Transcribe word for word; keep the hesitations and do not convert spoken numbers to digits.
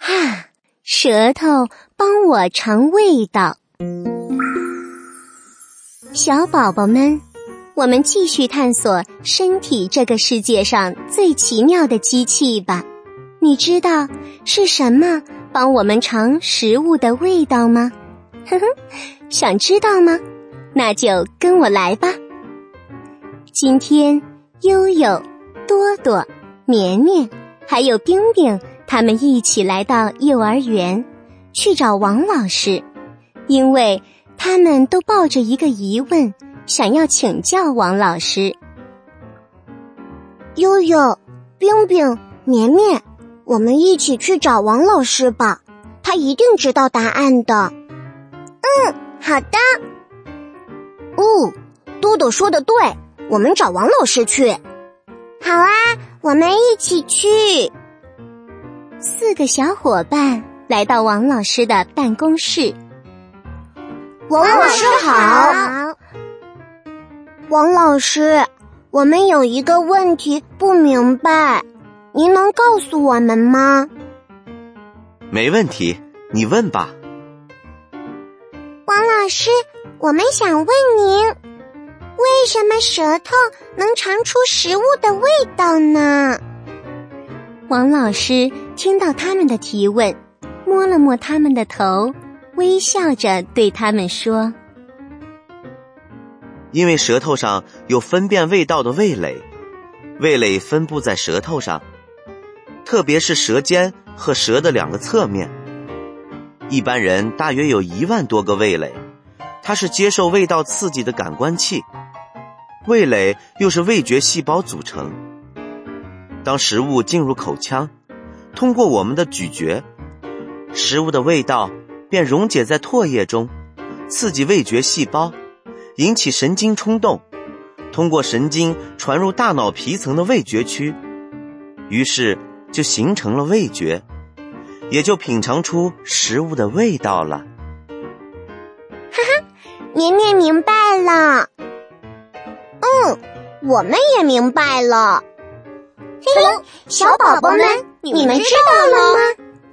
啊，舌头帮我尝味道。小宝宝们，我们继续探索身体这个世界上最奇妙的机器吧。你知道是什么帮我们尝食物的味道吗？呵呵，想知道吗？那就跟我来吧。今天悠悠、多多、绵绵还有冰冰他们一起来到幼儿园去找王老师，因为他们都抱着一个疑问，想要请教王老师。 悠悠、冰冰、绵绵，我们一起去找王老师吧，他一定知道答案的。 嗯，好的。 哦，多多说的对，我们找王老师去。 好啊，我们一起去。 四个小伙伴来到王老师的办公室。 王老师好。王老师，我们有一个问题不明白，您能告诉我们吗？ 没问题，你问吧。 王老师，我们想问您，为什么舌头能尝出食物的味道呢？ 王老师听到他们的提问，摸了摸他们的头，微笑着对他们说： 因为舌头上有分辨味道的味蕾，味蕾分布在舌头上，特别是舌尖和舌的两个侧面。一般人大约有一万多个味蕾，它是接受味道刺激的感官器。味蕾又是味觉细胞组成。当食物进入口腔，通过我们的咀嚼，食物的味道便溶解在唾液中，刺激味觉细胞，引起神经冲动，通过神经传入大脑皮层的味觉区，于是就形成了味觉，也就品尝出食物的味道了。 哈哈，绵绵明白了。 嗯，我们也明白了。 嘿嘿，小宝宝们，你们知道了吗？